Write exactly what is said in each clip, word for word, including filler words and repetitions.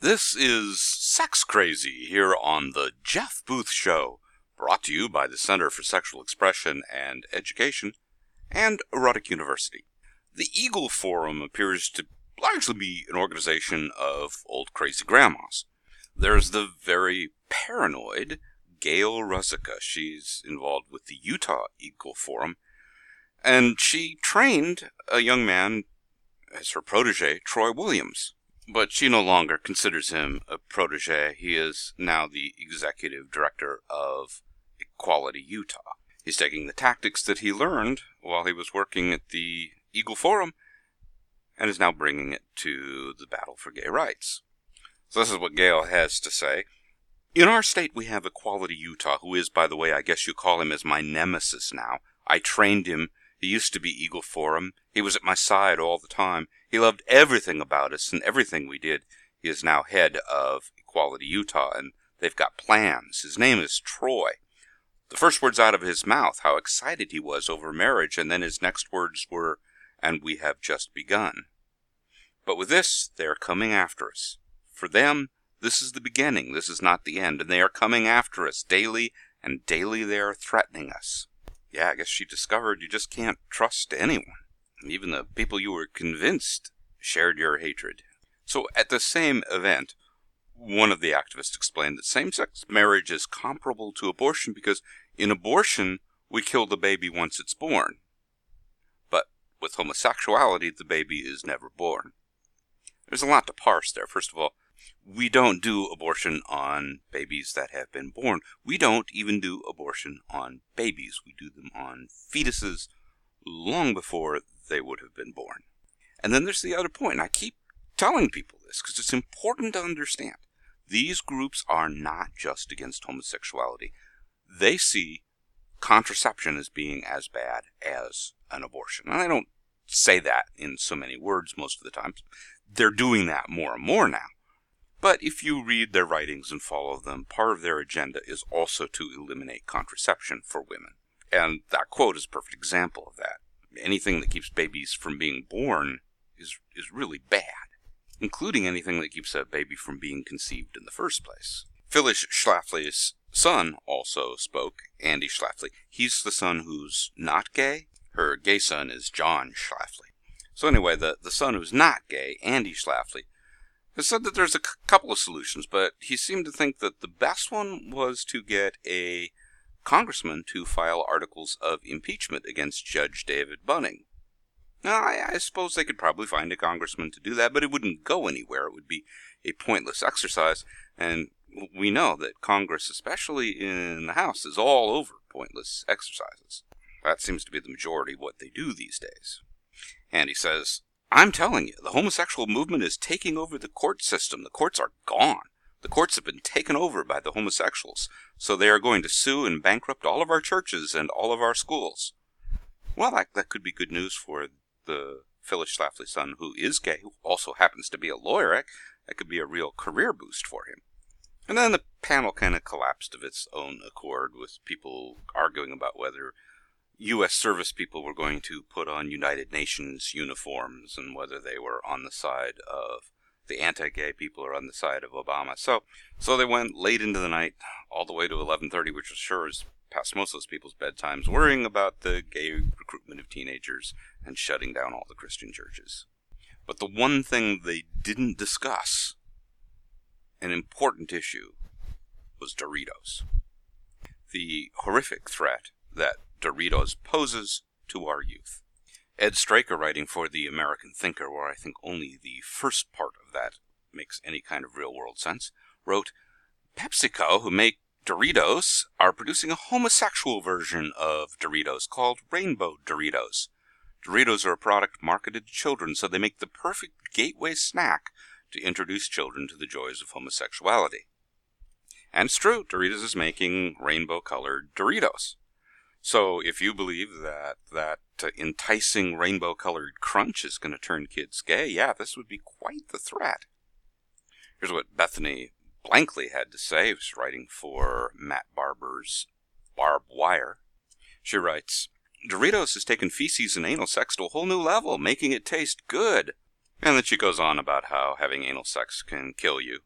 This is Sex Crazy here on the Jeff Booth Show, brought to you by the Center for Sexual Expression and Education and Erotic University. The Eagle Forum appears to largely be an organization of old crazy grandmas. There's the very paranoid Gail Ruzicka. She's involved with the Utah Eagle Forum, and she trained a young man as her protege, Troy Williams. But she no longer considers him a protege. He is now the executive director of Equality Utah. He's taking the tactics that he learned while he was working at the Eagle Forum and is now bringing it to the battle for gay rights. So this is what Gail has to say. In our state, we have Equality Utah, who is, by the way, I guess you call him as my nemesis now. I trained him. He used to be Eagle Forum. He was at my side all the time. He loved everything about us and everything we did. He is now head of Equality Utah, and they've got plans. His name is Troy. The first words out of his mouth, how excited he was over marriage, and then his next words were, and we have just begun. But with this, they are coming after us. For them, this is the beginning. This is not the end, and they are coming after us daily, and daily they are threatening us. Yeah, I guess she discovered you just can't trust anyone. Even the people you were convinced shared your hatred. So at the same event, one of the activists explained that same-sex marriage is comparable to abortion because in abortion, we kill the baby once it's born. But with homosexuality, the baby is never born. There's a lot to parse there. First of all, we don't do abortion on babies that have been born. We don't even do abortion on babies. We do them on fetuses long before they would have been born. And then there's the other point, and I keep telling people this because it's important to understand. These groups are not just against homosexuality. They see contraception as being as bad as an abortion. And I don't say that in so many words most of the time. They're doing that more and more now. But if you read their writings and follow them, part of their agenda is also to eliminate contraception for women. And that quote is a perfect example of that. Anything that keeps babies from being born is is really bad, including anything that keeps a baby from being conceived in the first place. Phyllis Schlafly's son also spoke, Andy Schlafly. He's the son who's not gay. Her gay son is John Schlafly. So anyway, the, the son who's not gay, Andy Schlafly, has said that there's a c- couple of solutions, but he seemed to think that the best one was to get a congressman to file articles of impeachment against Judge David Bunning. Now, I, I suppose they could probably find a congressman to do that, but it wouldn't go anywhere. It would be a pointless exercise, and we know that Congress, especially in the House, is all over pointless exercises. That seems to be the majority of what they do these days. And he says, I'm telling you, the homosexual movement is taking over the court system. The courts are gone. The courts have been taken over by the homosexuals, so they are going to sue and bankrupt all of our churches and all of our schools. Well, that, that could be good news for the Phyllis Schlafly son, who is gay, who also happens to be a lawyer. That could be a real career boost for him. And then the panel kind of collapsed of its own accord, with people arguing about whether U S service people were going to put on United Nations uniforms and whether they were on the side of the anti-gay people or on the side of Obama. So so they went late into the night, all the way to eleven thirty, which was sure is past most of those people's bedtimes, worrying about the gay recruitment of teenagers and shutting down all the Christian churches. But the one thing they didn't discuss, an important issue, was Doritos. The horrific threat that Doritos poses to our youth. Ed Straker, writing for the American Thinker, where I think only the first part of that makes any kind of real-world sense, wrote, PepsiCo, who make Doritos, are producing a homosexual version of Doritos called Rainbow Doritos. Doritos are a product marketed to children, so they make the perfect gateway snack to introduce children to the joys of homosexuality. And it's true, Doritos is making rainbow-colored Doritos. So if you believe that that uh, enticing rainbow-colored crunch is going to turn kids gay, yeah, this would be quite the threat. Here's what Bethany Blankley had to say. She was writing for Matt Barber's Barbed Wire. She writes, Doritos has taken feces and anal sex to a whole new level, making it taste good. And then she goes on about how having anal sex can kill you.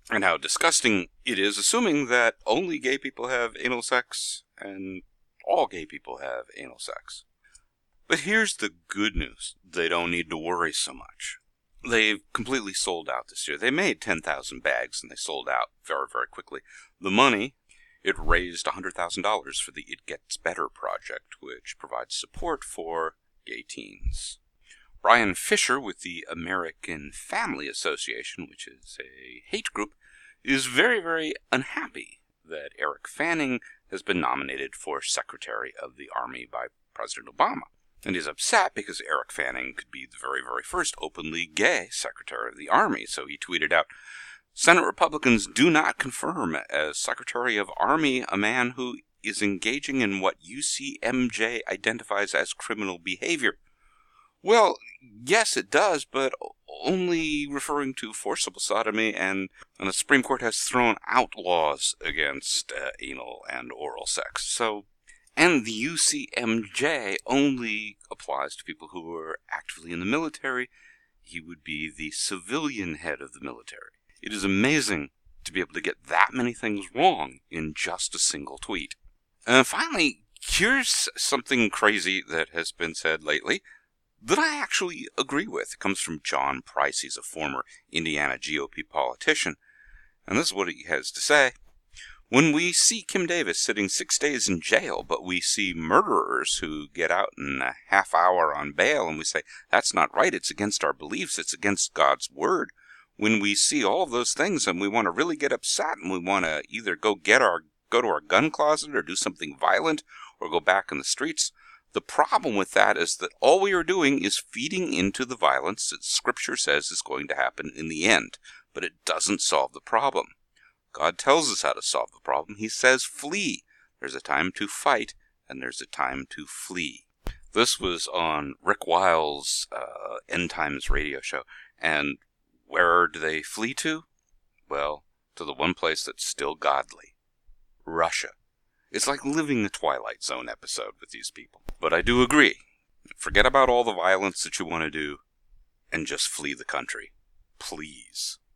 and how disgusting it is, assuming that only gay people have anal sex and all gay people have anal sex. But here's the good news. They don't need to worry so much. They've completely sold out this year. They made ten thousand bags and they sold out very, very quickly. The money, it raised one hundred thousand dollars for the It Gets Better project, which provides support for gay teens. Brian Fisher with the American Family Association, which is a hate group, is very, very unhappy that Eric Fanning has been nominated for Secretary of the Army by President Obama. And he's upset because Eric Fanning could be the very, very first openly gay Secretary of the Army. So he tweeted out, Senate Republicans do not confirm as Secretary of Army a man who is engaging in what U C M J identifies as criminal behavior. Well, yes, it does, but only referring to forcible sodomy, and, and the Supreme Court has thrown out laws against uh, anal and oral sex. So, and the U C M J only applies to people who are actively in the military. He would be the civilian head of the military. It is amazing to be able to get that many things wrong in just a single tweet. And finally, here's something crazy that has been said lately that I actually agree with. It comes from John Price. He's a former Indiana G O P politician. And this is what he has to say. When we see Kim Davis sitting six days in jail, but we see murderers who get out in a half hour on bail, and we say, that's not right, it's against our beliefs, it's against God's word. When we see all of those things and we want to really get upset and we want to either go get our go to our gun closet or do something violent or go back in the streets, the problem with that is that all we are doing is feeding into the violence that Scripture says is going to happen in the end, but it doesn't solve the problem. God tells us how to solve the problem. He says flee. There's a time to fight, and there's a time to flee. This was on Rick Wiles' uh, End Times radio show, and where do they flee to? Well, to the one place that's still godly. Russia. It's like living the Twilight Zone episode with these people. But I do agree. Forget about all the violence that you want to do and just flee the country. Please.